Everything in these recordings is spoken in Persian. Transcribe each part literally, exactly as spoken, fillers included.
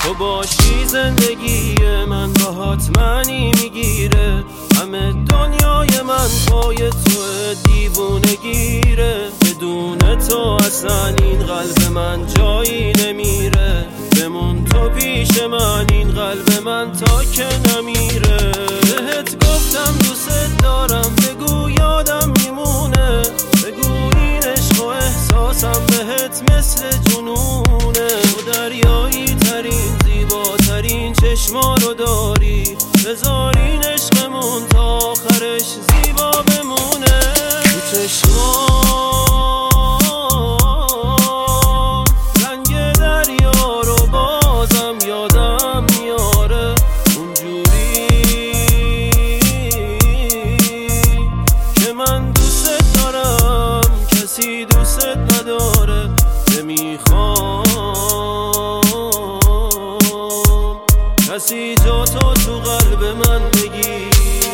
تو باشی زندگی من باهات معنی میگیره. همه دنیای من پای تو دیوونه گیره. بدون تو اصلا این قلب من جایی نمیره. بمون تو پیش من این قلب من تا که نمیره. بهت گفتم دوست دارم بگو یادم میمونه. بگو این عشق و احساسم بهت مثل جنونه. تو دریایی ترین زیباترین چشما رو داری. بذار این عشقمون تا آخرش زیبا بمونه. تو چشما رنگ دریا رو بازم یادم میاره. اونجوری که من دوست دارم کسی دوست نداره. نمیخوام کسی جا تو تو قلب من بگیره.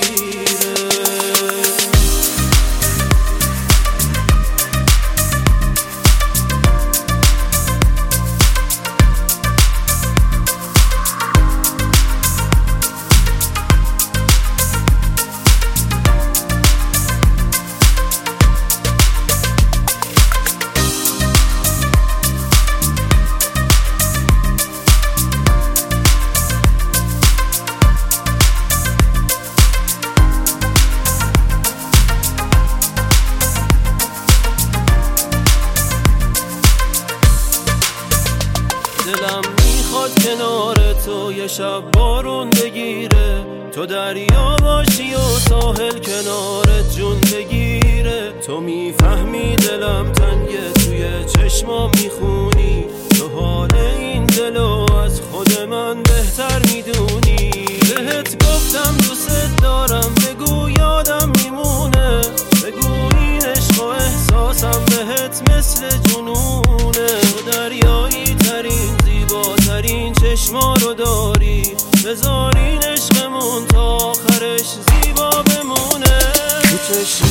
دلم میخواد کنار تو یه شب بارون بگیره. تو دریا باشی و ساحل کنارت جون بگیره. تو میفهمی دلم تنگه توی چشما میخونی. تو حال این دلو از خود من بهتر میدونی. بهت گفتم دوست دارم بگو یادم میمونه. بگو این عشق و احساسم بهت مثل جنونه. تو دریایی ترین زیباترین چشما رو داری. بذار این عشقمون تا آخرش زیبا بمونه. تو چشم